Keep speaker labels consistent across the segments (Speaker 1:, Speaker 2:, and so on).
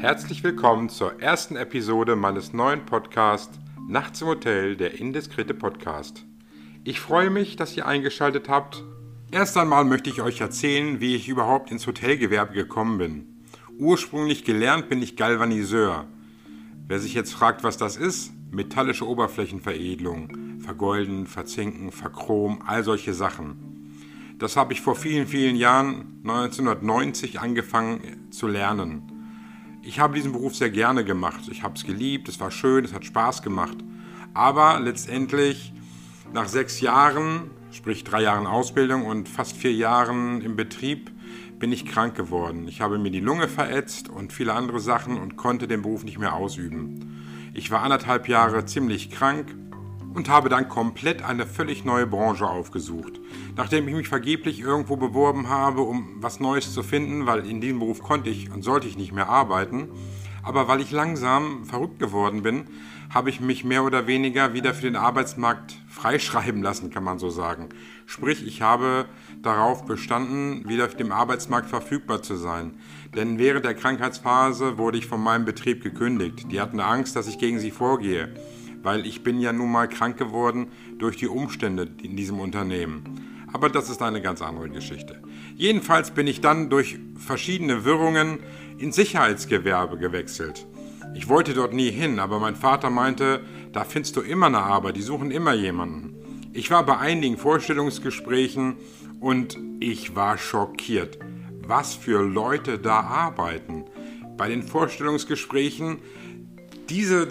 Speaker 1: Herzlich willkommen zur ersten Episode meines neuen Podcasts Nachts im Hotel, der indiskrete Podcast. Ich freue mich, dass ihr eingeschaltet habt. Erst einmal möchte ich euch erzählen, wie ich überhaupt ins Hotelgewerbe gekommen bin. Ursprünglich gelernt bin ich Galvaniseur. Wer sich jetzt fragt, was das ist, metallische Oberflächenveredelung, vergolden, verzinken, verchromen, all solche Sachen. Das habe ich vor vielen, vielen Jahren, 1990, angefangen zu lernen. Ich habe diesen Beruf sehr gerne gemacht. Ich habe es geliebt, es war schön, es hat Spaß gemacht. Aber letztendlich nach 6 Jahren, sprich 3 Jahren Ausbildung und fast 4 Jahren im Betrieb, bin ich krank geworden. Ich habe mir die Lunge verätzt und viele andere Sachen und konnte den Beruf nicht mehr ausüben. Ich war 1,5 Jahre ziemlich krank und habe dann komplett eine völlig neue Branche aufgesucht. Nachdem ich mich vergeblich irgendwo beworben habe, um was Neues zu finden, weil in diesem Beruf konnte ich und sollte ich nicht mehr arbeiten, aber weil ich langsam verrückt geworden bin, habe ich mich mehr oder weniger wieder für den Arbeitsmarkt freischreiben lassen, kann man so sagen. Sprich, ich habe darauf bestanden, wieder auf dem Arbeitsmarkt verfügbar zu sein. Denn während der Krankheitsphase wurde ich von meinem Betrieb gekündigt. Die hatten Angst, dass ich gegen sie vorgehe, weil ich bin ja nun mal krank geworden durch die Umstände in diesem Unternehmen. Aber das ist eine ganz andere Geschichte. Jedenfalls bin ich dann durch verschiedene Wirrungen ins Sicherheitsgewerbe gewechselt. Ich wollte dort nie hin, aber mein Vater meinte, da findest du immer eine Arbeit, die suchen immer jemanden. Ich war bei einigen Vorstellungsgesprächen und ich war schockiert, was für Leute da arbeiten. Bei den Vorstellungsgesprächen, diese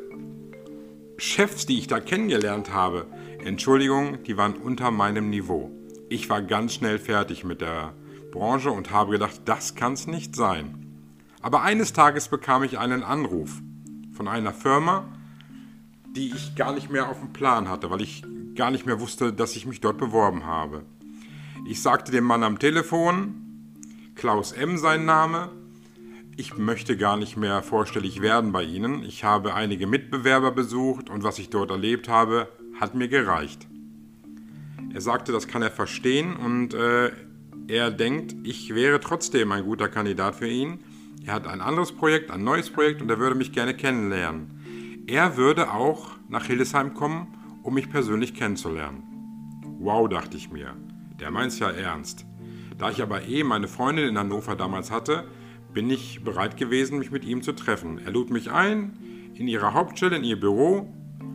Speaker 1: Chefs, die ich da kennengelernt habe, Entschuldigung, die waren unter meinem Niveau. Ich war ganz schnell fertig mit der Branche und habe gedacht, das kann's nicht sein. Aber eines Tages bekam ich einen Anruf von einer Firma, die ich gar nicht mehr auf dem Plan hatte, weil ich gar nicht mehr wusste, dass ich mich dort beworben habe. Ich sagte dem Mann am Telefon, Klaus M. sein Name, ich möchte gar nicht mehr vorstellig werden bei Ihnen. Ich habe einige Mitbewerber besucht und was ich dort erlebt habe, hat mir gereicht. Er sagte, das kann er verstehen und er denkt, ich wäre trotzdem ein guter Kandidat für ihn. Er hat ein anderes Projekt, ein neues Projekt und er würde mich gerne kennenlernen. Er würde auch nach Hildesheim kommen, um mich persönlich kennenzulernen. Wow, dachte ich mir, der meint's ja ernst. Da ich aber meine Freundin in Hannover damals hatte, bin ich bereit gewesen, mich mit ihm zu treffen. Er lud mich ein in ihrer Hauptstelle, in ihr Büro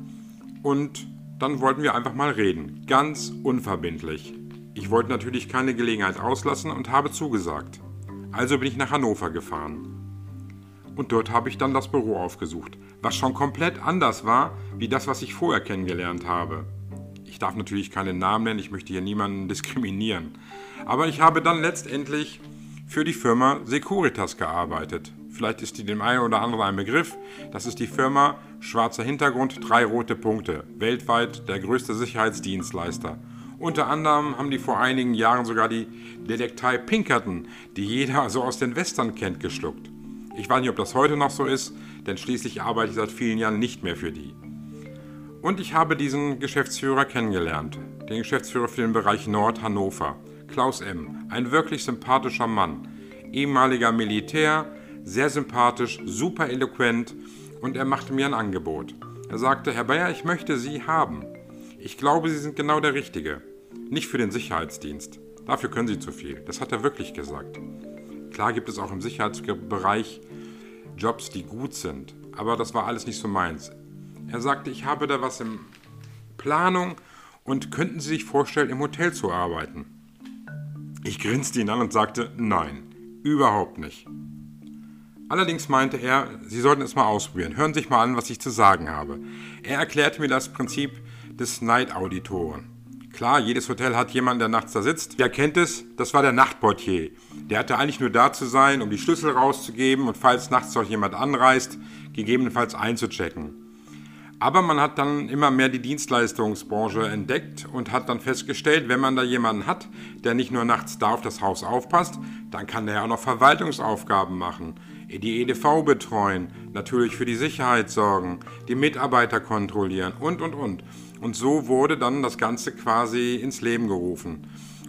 Speaker 1: und dann wollten wir einfach mal reden. Ganz unverbindlich. Ich wollte natürlich keine Gelegenheit auslassen und habe zugesagt. Also bin ich nach Hannover gefahren. Und dort habe ich dann das Büro aufgesucht, was schon komplett anders war, wie das, was ich vorher kennengelernt habe. Ich darf natürlich keinen Namen nennen, ich möchte hier niemanden diskriminieren. Aber ich habe dann letztendlich für die Firma Securitas gearbeitet. Vielleicht ist die dem einen oder anderen ein Begriff. Das ist die Firma, schwarzer Hintergrund, 3 rote Punkte. Weltweit der größte Sicherheitsdienstleister. Unter anderem haben die vor einigen Jahren sogar die Detektei Pinkerton, die jeder so aus den Western kennt, geschluckt. Ich weiß nicht, ob das heute noch so ist, denn schließlich arbeite ich seit vielen Jahren nicht mehr für die. Und ich habe diesen Geschäftsführer kennengelernt, den Geschäftsführer für den Bereich Nord Hannover. Klaus M., ein wirklich sympathischer Mann, ehemaliger Militär, sehr sympathisch, super eloquent und er machte mir ein Angebot. Er sagte, Herr Bayer, ich möchte Sie haben. Ich glaube, Sie sind genau der Richtige. Nicht für den Sicherheitsdienst. Dafür können Sie zu viel. Das hat er wirklich gesagt. Klar gibt es auch im Sicherheitsbereich Jobs, die gut sind, aber das war alles nicht so meins. Er sagte, ich habe da was in Planung und könnten Sie sich vorstellen, im Hotel zu arbeiten? Ich grinste ihn an und sagte, nein, überhaupt nicht. Allerdings meinte er, Sie sollten es mal ausprobieren. Hören Sie sich mal an, was ich zu sagen habe. Er erklärte mir das Prinzip des Night-Auditoren. Klar, jedes Hotel hat jemanden, der nachts da sitzt. Wer kennt es? Das war der Nachtportier. Der hatte eigentlich nur da zu sein, um die Schlüssel rauszugeben und falls nachts noch jemand anreist, gegebenenfalls einzuchecken. Aber man hat dann immer mehr die Dienstleistungsbranche entdeckt und hat dann festgestellt, wenn man da jemanden hat, der nicht nur nachts da auf das Haus aufpasst, dann kann der ja auch noch Verwaltungsaufgaben machen, die EDV betreuen, natürlich für die Sicherheit sorgen, die Mitarbeiter kontrollieren und. Und so wurde dann das Ganze quasi ins Leben gerufen.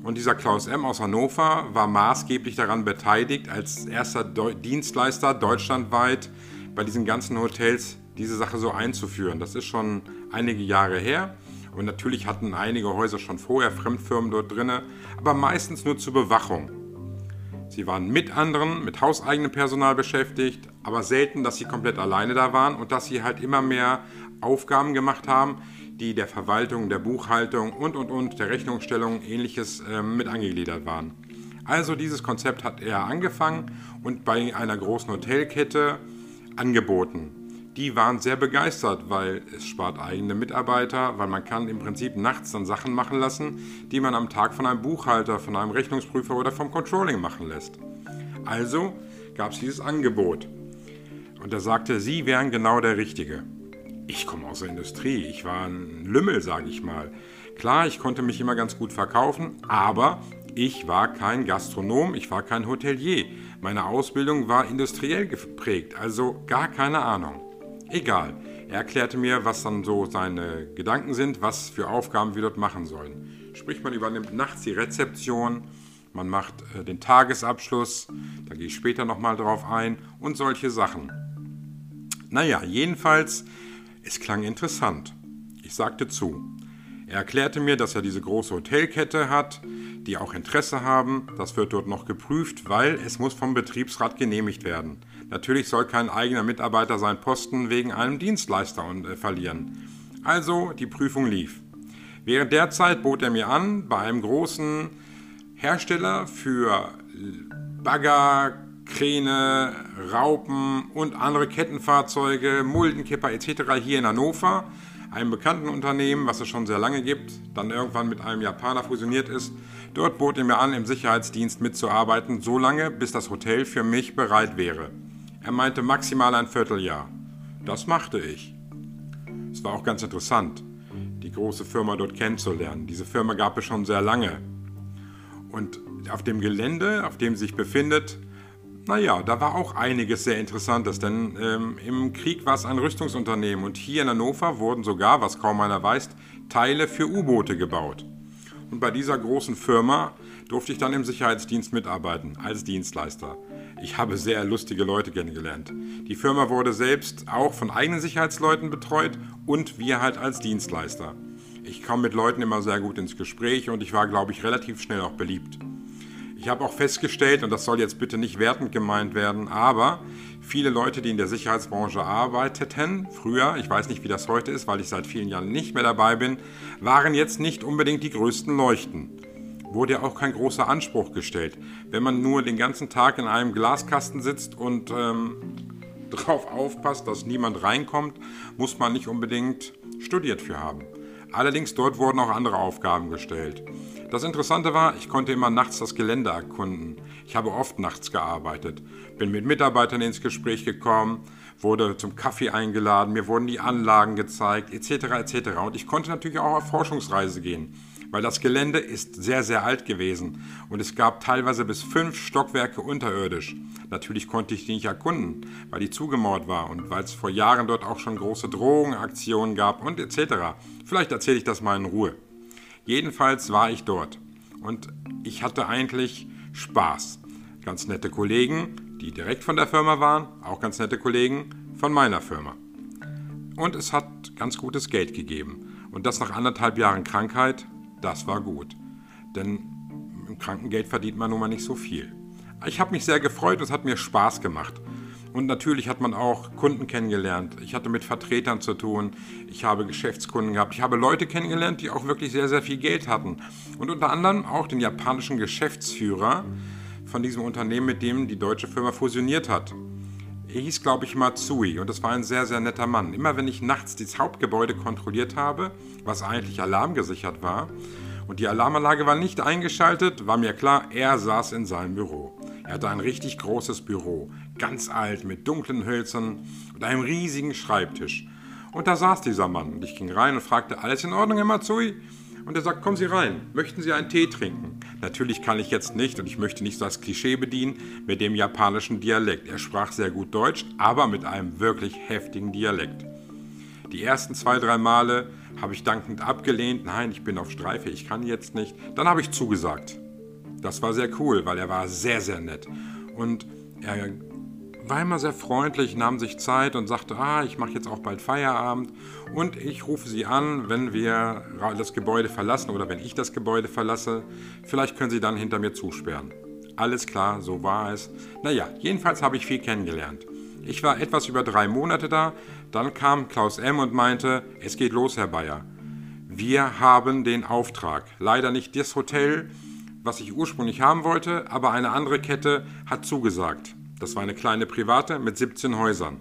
Speaker 1: Und dieser Klaus M. aus Hannover war maßgeblich daran beteiligt, als erster Dienstleister deutschlandweit bei diesen ganzen Hotels diese Sache so einzuführen. Das ist schon einige Jahre her. Und natürlich hatten einige Häuser schon vorher Fremdfirmen dort drin, aber meistens nur zur Bewachung. Sie waren mit anderen, mit hauseigenem Personal beschäftigt, aber selten, dass sie komplett alleine da waren und dass sie halt immer mehr Aufgaben gemacht haben, die der Verwaltung, der Buchhaltung und der Rechnungsstellung ähnliches mit angegliedert waren. Also dieses Konzept hat er angefangen und bei einer großen Hotelkette angeboten. Die waren sehr begeistert, weil es spart eigene Mitarbeiter, weil man kann im Prinzip nachts dann Sachen machen lassen, die man am Tag von einem Buchhalter, von einem Rechnungsprüfer oder vom Controlling machen lässt. Also gab es dieses Angebot. Und er sagte, Sie wären genau der Richtige. Ich komme aus der Industrie, ich war ein Lümmel, sage ich mal. Klar, ich konnte mich immer ganz gut verkaufen, aber ich war kein Gastronom, ich war kein Hotelier. Meine Ausbildung war industriell geprägt, also gar keine Ahnung. Egal, er erklärte mir, was dann so seine Gedanken sind, was für Aufgaben wir dort machen sollen. Sprich, man übernimmt nachts die Rezeption, man macht den Tagesabschluss, da gehe ich später nochmal drauf ein und solche Sachen. Naja, jedenfalls, es klang interessant. Ich sagte zu. Er erklärte mir, dass er diese große Hotelkette hat, die auch Interesse haben. Das wird dort noch geprüft, weil es muss vom Betriebsrat genehmigt werden. Natürlich soll kein eigener Mitarbeiter seinen Posten wegen einem Dienstleister verlieren. Also die Prüfung lief. Während der Zeit bot er mir an, bei einem großen Hersteller für Bagger, Kräne, Raupen und andere Kettenfahrzeuge, Muldenkipper etc. hier in Hannover, einem bekannten Unternehmen, was es schon sehr lange gibt, dann irgendwann mit einem Japaner fusioniert ist. Dort bot er mir an, im Sicherheitsdienst mitzuarbeiten, so lange, bis das Hotel für mich bereit wäre. Er meinte maximal ein Vierteljahr. Das machte ich. Es war auch ganz interessant, die große Firma dort kennenzulernen. Diese Firma gab es schon sehr lange. Und auf dem Gelände, auf dem sie sich befindet, naja, da war auch einiges sehr Interessantes, denn im Krieg war es ein Rüstungsunternehmen und hier in Hannover wurden sogar, was kaum einer weiß, Teile für U-Boote gebaut. Und bei dieser großen Firma durfte ich dann im Sicherheitsdienst mitarbeiten, als Dienstleister. Ich habe sehr lustige Leute kennengelernt. Die Firma wurde selbst auch von eigenen Sicherheitsleuten betreut und wir halt als Dienstleister. Ich kam mit Leuten immer sehr gut ins Gespräch und ich war, glaube ich, relativ schnell auch beliebt. Ich habe auch festgestellt, und das soll jetzt bitte nicht wertend gemeint werden, aber viele Leute, die in der Sicherheitsbranche arbeiteten, früher, ich weiß nicht, wie das heute ist, weil ich seit vielen Jahren nicht mehr dabei bin, waren jetzt nicht unbedingt die größten Leuchten. Wurde ja auch kein großer Anspruch gestellt. Wenn man nur den ganzen Tag in einem Glaskasten sitzt und darauf aufpasst, dass niemand reinkommt, muss man nicht unbedingt studiert für haben. Allerdings dort wurden auch andere Aufgaben gestellt. Das Interessante war, ich konnte immer nachts das Gelände erkunden. Ich habe oft nachts gearbeitet, bin mit Mitarbeitern ins Gespräch gekommen, wurde zum Kaffee eingeladen, mir wurden die Anlagen gezeigt, etc. etc. Und ich konnte natürlich auch auf Forschungsreise gehen, weil das Gelände ist sehr, sehr alt gewesen und es gab teilweise bis 5 Stockwerke unterirdisch. Natürlich konnte ich die nicht erkunden, weil die zugemauert war und weil es vor Jahren dort auch schon große Drogenaktionen gab und etc. Vielleicht erzähle ich das mal in Ruhe. Jedenfalls war ich dort und ich hatte eigentlich Spaß. Ganz nette Kollegen, die direkt von der Firma waren, auch ganz nette Kollegen von meiner Firma. Und es hat ganz gutes Geld gegeben. Und das nach 1,5 Jahren Krankheit, das war gut. Denn im Krankengeld verdient man nun mal nicht so viel. Ich habe mich sehr gefreut und es hat mir Spaß gemacht. Und natürlich hat man auch Kunden kennengelernt. Ich hatte mit Vertretern zu tun. Ich habe Geschäftskunden gehabt. Ich habe Leute kennengelernt, die auch wirklich sehr, sehr viel Geld hatten. Und unter anderem auch den japanischen Geschäftsführer von diesem Unternehmen, mit dem die deutsche Firma fusioniert hat. Er hieß, glaube ich, Matsui und das war ein sehr, sehr netter Mann. Immer wenn ich nachts das Hauptgebäude kontrolliert habe, was eigentlich alarmgesichert war, und die Alarmanlage war nicht eingeschaltet, war mir klar, er saß in seinem Büro. Er hatte ein richtig großes Büro, ganz alt, mit dunklen Hölzern und einem riesigen Schreibtisch. Und da saß dieser Mann und ich ging rein und fragte, alles in Ordnung, Herr Matsui? Und er sagt, kommen Sie rein, möchten Sie einen Tee trinken? Natürlich kann ich jetzt nicht und ich möchte nicht das Klischee bedienen mit dem japanischen Dialekt. Er sprach sehr gut Deutsch, aber mit einem wirklich heftigen Dialekt. Die ersten 2, 3 Male Habe ich dankend abgelehnt. Nein, ich bin auf Streife, ich kann jetzt nicht. Dann habe ich zugesagt. Das war sehr cool, weil er war sehr, sehr nett. Und er war immer sehr freundlich, nahm sich Zeit und sagte, ich mache jetzt auch bald Feierabend und ich rufe Sie an, wenn wir das Gebäude verlassen oder wenn ich das Gebäude verlasse. Vielleicht können Sie dann hinter mir zusperren. Alles klar, so war es. Naja, jedenfalls habe ich viel kennengelernt. Ich war etwas über 3 Monate da, dann kam Klaus M. und meinte, es geht los, Herr Bayer. Wir haben den Auftrag. Leider nicht das Hotel, was ich ursprünglich haben wollte, aber eine andere Kette hat zugesagt. Das war eine kleine private mit 17 Häusern.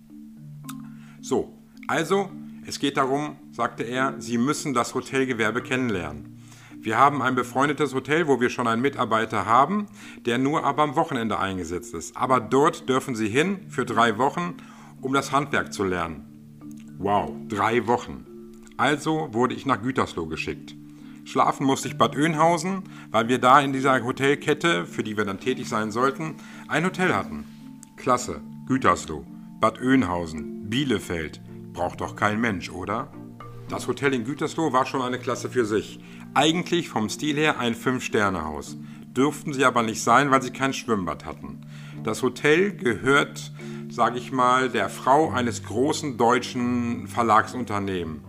Speaker 1: So, also, es geht darum, sagte er, Sie müssen das Hotelgewerbe kennenlernen. Wir haben ein befreundetes Hotel, wo wir schon einen Mitarbeiter haben, der nur aber am Wochenende eingesetzt ist. Aber dort dürfen Sie hin für 3 Wochen, um das Handwerk zu lernen. Wow, 3 Wochen. Also wurde ich nach Gütersloh geschickt. Schlafen musste ich Bad Oeynhausen, weil wir da in dieser Hotelkette, für die wir dann tätig sein sollten, ein Hotel hatten. Klasse, Gütersloh, Bad Oeynhausen, Bielefeld. Braucht doch kein Mensch, oder? Das Hotel in Gütersloh war schon eine Klasse für sich. Eigentlich vom Stil her ein 5-Sterne-Haus. Dürften sie aber nicht sein, weil sie kein Schwimmbad hatten. Das Hotel gehört, sage ich mal, der Frau eines großen deutschen Verlagsunternehmens.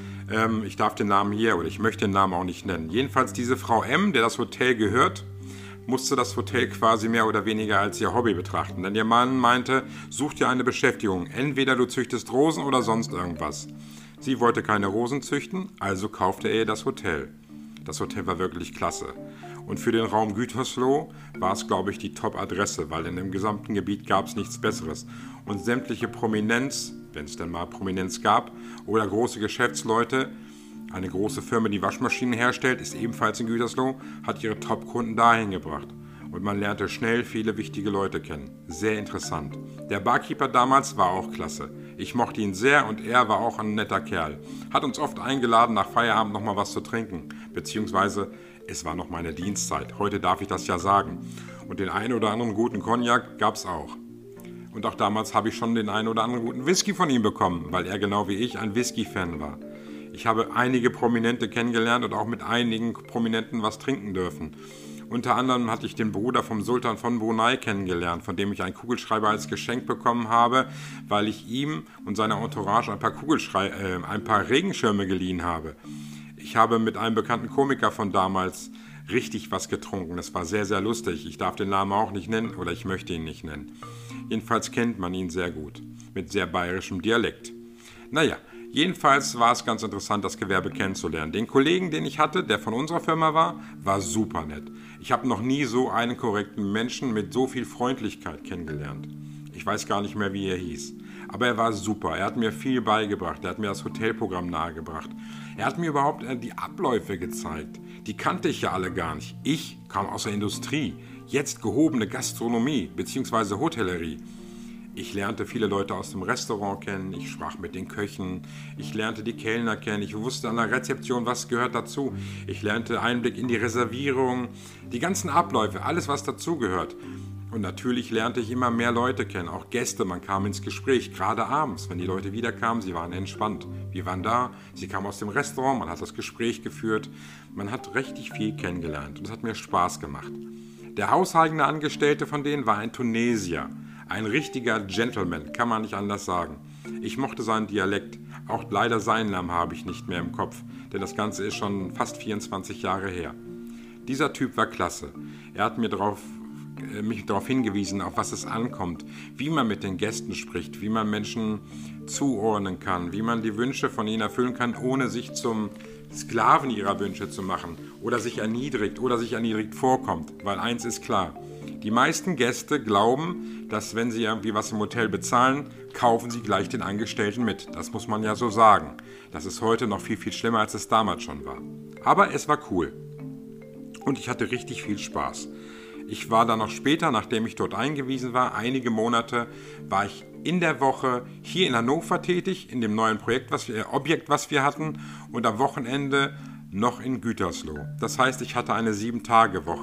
Speaker 1: Ich darf den Namen hier, oder ich möchte den Namen auch nicht nennen. Jedenfalls diese Frau M., der das Hotel gehört, musste das Hotel quasi mehr oder weniger als ihr Hobby betrachten. Denn ihr Mann meinte, such dir eine Beschäftigung. Entweder du züchtest Rosen oder sonst irgendwas. Sie wollte keine Rosen züchten, also kaufte er ihr das Hotel. Das Hotel war wirklich klasse. Und für den Raum Gütersloh war es, glaube ich, die Top-Adresse, weil in dem gesamten Gebiet gab es nichts Besseres. Und sämtliche Prominenz, wenn es denn mal Prominenz gab, oder große Geschäftsleute, eine große Firma, die Waschmaschinen herstellt, ist ebenfalls in Gütersloh, hat ihre Top-Kunden dahin gebracht. Und man lernte schnell viele wichtige Leute kennen. Sehr interessant. Der Barkeeper damals war auch klasse. Ich mochte ihn sehr und er war auch ein netter Kerl. Hat uns oft eingeladen, nach Feierabend nochmal was zu trinken. Beziehungsweise, es war noch meine Dienstzeit. Heute darf ich das ja sagen. Und den einen oder anderen guten Cognac gab es auch. Und auch damals habe ich schon den einen oder anderen guten Whisky von ihm bekommen, weil er genau wie ich ein Whisky-Fan war. Ich habe einige Prominente kennengelernt und auch mit einigen Prominenten was trinken dürfen. Unter anderem hatte ich den Bruder vom Sultan von Brunei kennengelernt, von dem ich einen Kugelschreiber als Geschenk bekommen habe, weil ich ihm und seiner Entourage ein paar Regenschirme geliehen habe. Ich habe mit einem bekannten Komiker von damals richtig was getrunken. Das war sehr, sehr lustig. Ich darf den Namen auch nicht nennen oder ich möchte ihn nicht nennen. Jedenfalls kennt man ihn sehr gut, mit sehr bayerischem Dialekt. Naja, jedenfalls war es ganz interessant, das Gewerbe kennenzulernen. Den Kollegen, den ich hatte, der von unserer Firma war super nett. Ich habe noch nie so einen korrekten Menschen mit so viel Freundlichkeit kennengelernt. Ich weiß gar nicht mehr, wie er hieß. Aber er war super. Er hat mir viel beigebracht. Er hat mir das Hotelprogramm nahegebracht. Er hat mir überhaupt die Abläufe gezeigt. Die kannte ich ja alle gar nicht. Ich kam aus der Industrie. Jetzt gehobene Gastronomie bzw. Hotellerie. Ich lernte viele Leute aus dem Restaurant kennen, ich sprach mit den Köchen, ich lernte die Kellner kennen, ich wusste an der Rezeption, was gehört dazu. Ich lernte Einblick in die Reservierung, die ganzen Abläufe, alles was dazugehört. Und natürlich lernte ich immer mehr Leute kennen, auch Gäste, man kam ins Gespräch, gerade abends, wenn die Leute wiederkamen, sie waren entspannt. Wir waren da, sie kamen aus dem Restaurant, man hat das Gespräch geführt, man hat richtig viel kennengelernt und es hat mir Spaß gemacht. Der hauseigene Angestellte von denen war ein Tunesier. Ein richtiger Gentleman, kann man nicht anders sagen. Ich mochte seinen Dialekt, auch leider seinen Namen habe ich nicht mehr im Kopf, denn das Ganze ist schon fast 24 Jahre her. Dieser Typ war klasse. Er hat mich darauf hingewiesen, auf was es ankommt, wie man mit den Gästen spricht, wie man Menschen zuordnen kann, wie man die Wünsche von ihnen erfüllen kann, ohne sich zum Sklaven ihrer Wünsche zu machen oder sich erniedrigt vorkommt, weil eins ist klar, die meisten Gäste glauben, dass wenn sie irgendwie was im Hotel bezahlen, kaufen sie gleich den Angestellten mit. Das muss man ja so sagen. Das ist heute noch viel, viel schlimmer, als es damals schon war. Aber es war cool. Und ich hatte richtig viel Spaß. Ich war dann noch später, nachdem ich dort eingewiesen war, einige Monate, war ich in der Woche hier in Hannover tätig, in dem neuen Objekt, was wir hatten, und am Wochenende noch in Gütersloh. Das heißt, ich hatte eine 7-Tage-Woche.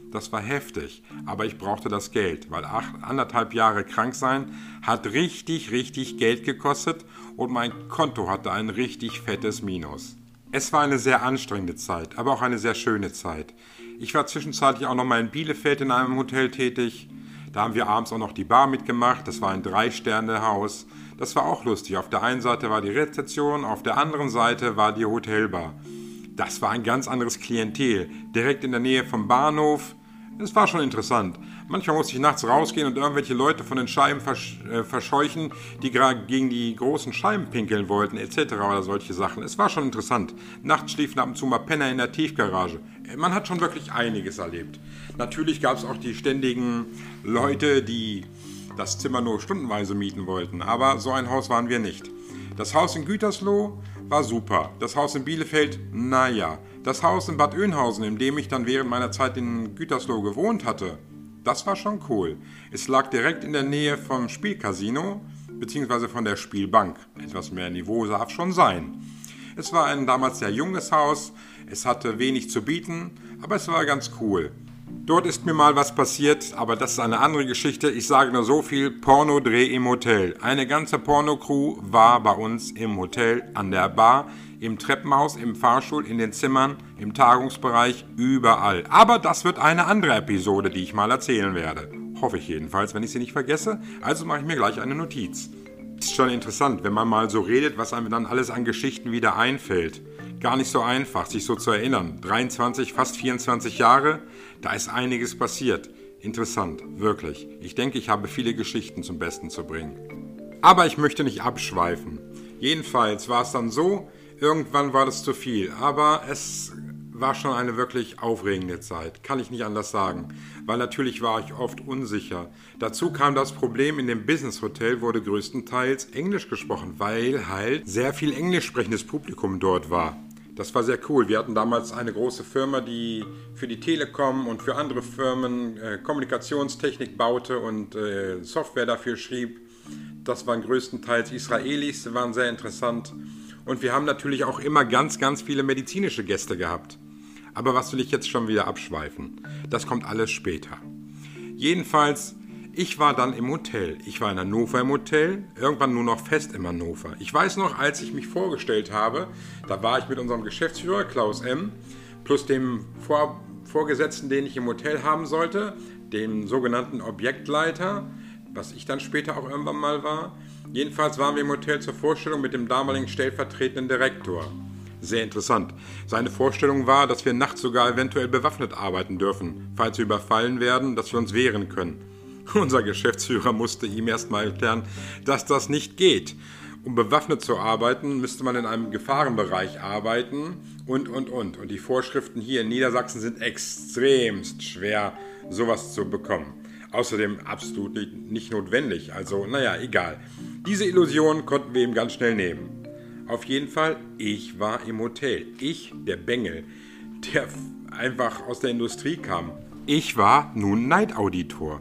Speaker 1: Das war heftig, aber ich brauchte das Geld, weil 1,5 Jahre krank sein hat richtig, richtig Geld gekostet und mein Konto hatte ein richtig fettes Minus. Es war eine sehr anstrengende Zeit, aber auch eine sehr schöne Zeit. Ich war zwischenzeitlich auch noch mal in Bielefeld in einem Hotel tätig. Da haben wir abends auch noch die Bar mitgemacht. Das war ein 3-Sterne-Haus. Das war auch lustig. Auf der einen Seite war die Rezeption, auf der anderen Seite war die Hotelbar. Das war ein ganz anderes Klientel, direkt in der Nähe vom Bahnhof. Es war schon interessant. Manchmal musste ich nachts rausgehen und irgendwelche Leute von den Scheiben verscheuchen, die gerade gegen die großen Scheiben pinkeln wollten, etc. oder solche Sachen. Es war schon interessant. Nachts schliefen ab und zu mal Penner in der Tiefgarage. Man hat schon wirklich einiges erlebt. Natürlich gab es auch die ständigen Leute, die das Zimmer nur stundenweise mieten wollten, aber so ein Haus waren wir nicht. Das Haus in Gütersloh war super. Das Haus in Bielefeld, naja. Das Haus in Bad Oeynhausen, in dem ich dann während meiner Zeit in Gütersloh gewohnt hatte, das war schon cool. Es lag direkt in der Nähe vom Spielcasino, beziehungsweise von der Spielbank. Etwas mehr Niveau darf schon sein. Es war ein damals sehr junges Haus, es hatte wenig zu bieten, aber es war ganz cool. Dort ist mir mal was passiert, aber das ist eine andere Geschichte. Ich sage nur so viel, Pornodreh im Hotel. Eine ganze Porno-Crew war bei uns im Hotel, an der Bar, im Treppenhaus, im Fahrstuhl, in den Zimmern, im Tagungsbereich, überall. Aber das wird eine andere Episode, die ich mal erzählen werde. Hoffe ich jedenfalls, wenn ich sie nicht vergesse. Also mache ich mir gleich eine Notiz. Ist schon interessant, wenn man mal so redet, was einem dann alles an Geschichten wieder einfällt. Gar nicht so einfach, sich so zu erinnern. 23, fast 24 Jahre, da ist einiges passiert. Interessant, wirklich. Ich denke, ich habe viele Geschichten zum Besten zu bringen. Aber ich möchte nicht abschweifen. Jedenfalls war es dann so, irgendwann war das zu viel. Aber es war schon eine wirklich aufregende Zeit, kann ich nicht anders sagen. Weil natürlich war ich oft unsicher. Dazu kam das Problem, in dem Business Hotel wurde größtenteils Englisch gesprochen, weil halt sehr viel englisch sprechendes Publikum dort war. Das war sehr cool. Wir hatten damals eine große Firma, die für die Telekom und für andere Firmen Kommunikationstechnik baute und Software dafür schrieb. Das waren größtenteils Israelis, die waren sehr interessant. Und wir haben natürlich auch immer ganz, ganz viele medizinische Gäste gehabt. Aber was will ich jetzt schon wieder abschweifen? Das kommt alles später. Jedenfalls, ich war dann im Hotel. Ich war in Hannover im Hotel, irgendwann nur noch fest in Hannover. Ich weiß noch, als ich mich vorgestellt habe, da war ich mit unserem Geschäftsführer Klaus M. plus dem Vorgesetzten, den ich im Hotel haben sollte, dem sogenannten Objektleiter, was ich dann später auch irgendwann mal war. Jedenfalls waren wir im Hotel zur Vorstellung mit dem damaligen stellvertretenden Direktor. Sehr interessant. Seine Vorstellung war, dass wir nachts sogar eventuell bewaffnet arbeiten dürfen, falls wir überfallen werden, dass wir uns wehren können. Unser Geschäftsführer musste ihm erstmal erklären, dass das nicht geht. Um bewaffnet zu arbeiten, müsste man in einem Gefahrenbereich arbeiten und. Und die Vorschriften hier in Niedersachsen sind extremst schwer, sowas zu bekommen. Außerdem absolut nicht notwendig, also naja, egal. Diese Illusion konnten wir ihm ganz schnell nehmen. Auf jeden Fall, ich war im Hotel. Ich, der Bengel, der einfach aus der Industrie kam. Ich war nun Night-Auditor.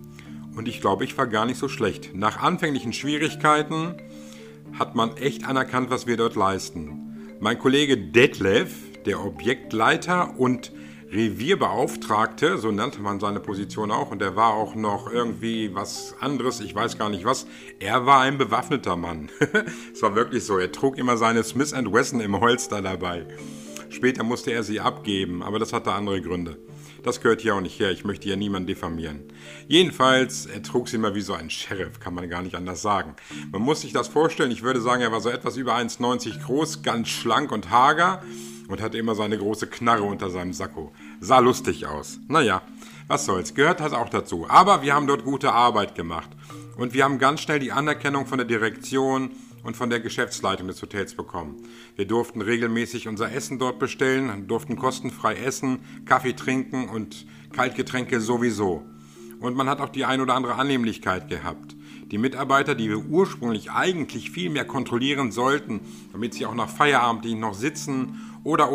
Speaker 1: Und ich glaube, ich war gar nicht so schlecht. Nach anfänglichen Schwierigkeiten hat man echt anerkannt, was wir dort leisten. Mein Kollege Detlef, der Objektleiter und Revierbeauftragte, so nannte man seine Position auch, und der war auch noch irgendwie was anderes, ich weiß gar nicht was. Er war ein bewaffneter Mann. Es war wirklich so, er trug immer seine Smith & Wesson im Holster dabei. Später musste er sie abgeben, aber das hatte andere Gründe. Das gehört hier auch nicht her, ich möchte hier niemanden diffamieren. Jedenfalls, er trug sie immer wie so ein Sheriff, kann man gar nicht anders sagen. Man muss sich das vorstellen, ich würde sagen, er war so etwas über 1,90 groß, ganz schlank und hager und hatte immer seine große Knarre unter seinem Sakko. Sah lustig aus. Naja, was soll's, gehört halt auch dazu. Aber wir haben dort gute Arbeit gemacht. Und wir haben ganz schnell die Anerkennung von der Direktion und von der Geschäftsleitung des Hotels bekommen. Wir durften regelmäßig unser Essen dort bestellen, durften kostenfrei essen, Kaffee trinken und Kaltgetränke sowieso. Und man hat auch die ein oder andere Annehmlichkeit gehabt. Die Mitarbeiter, die wir ursprünglich eigentlich viel mehr kontrollieren sollten, damit sie auch nach Feierabend noch sitzen oder,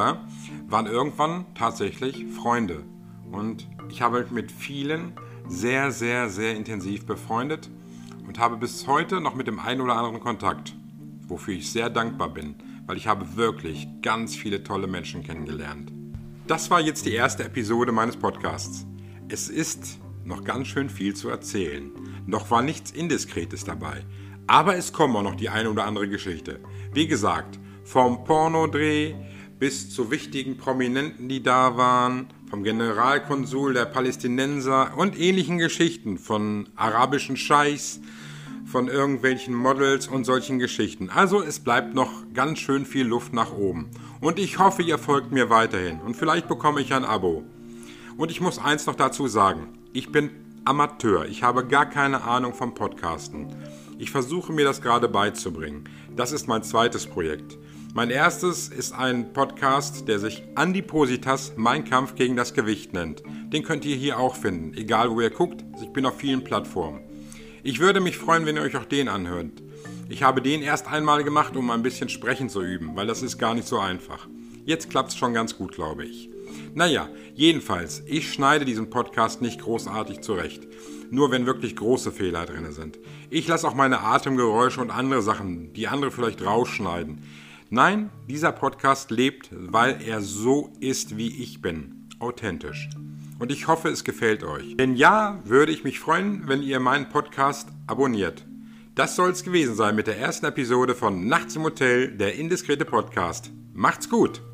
Speaker 1: waren irgendwann tatsächlich Freunde. Und ich habe mich mit vielen sehr, sehr, sehr intensiv befreundet und habe bis heute noch mit dem einen oder anderen Kontakt, wofür ich sehr dankbar bin, weil ich habe wirklich ganz viele tolle Menschen kennengelernt. Das war jetzt die erste Episode meines Podcasts. Es ist noch ganz schön viel zu erzählen. Noch war nichts Indiskretes dabei. Aber es kommt auch noch die eine oder andere Geschichte. Wie gesagt, vom Pornodreh bis zu wichtigen Prominenten, die da waren, vom Generalkonsul der Palästinenser und ähnlichen Geschichten, von arabischen Scheichs, von irgendwelchen Models und solchen Geschichten. Also es bleibt noch ganz schön viel Luft nach oben. Und ich hoffe, ihr folgt mir weiterhin. Und vielleicht bekomme ich ein Abo. Und ich muss eins noch dazu sagen. Ich bin Amateur. Ich habe gar keine Ahnung vom Podcasten. Ich versuche mir das gerade beizubringen. Das ist mein zweites Projekt. Mein erstes ist ein Podcast, der sich Adipositas, mein Kampf gegen das Gewicht nennt. Den könnt ihr hier auch finden, egal wo ihr guckt. Ich bin auf vielen Plattformen. Ich würde mich freuen, wenn ihr euch auch den anhört. Ich habe den erst einmal gemacht, um ein bisschen sprechen zu üben, weil das ist gar nicht so einfach. Jetzt klappt es schon ganz gut, glaube ich. Naja, jedenfalls, ich schneide diesen Podcast nicht großartig zurecht. Nur wenn wirklich große Fehler drin sind. Ich lasse auch meine Atemgeräusche und andere Sachen, die andere vielleicht rausschneiden. Nein, dieser Podcast lebt, weil er so ist, wie ich bin. Authentisch. Und ich hoffe, es gefällt euch. Wenn ja, würde ich mich freuen, wenn ihr meinen Podcast abonniert. Das soll es gewesen sein mit der ersten Episode von Nachts im Hotel, der indiskrete Podcast. Macht's gut!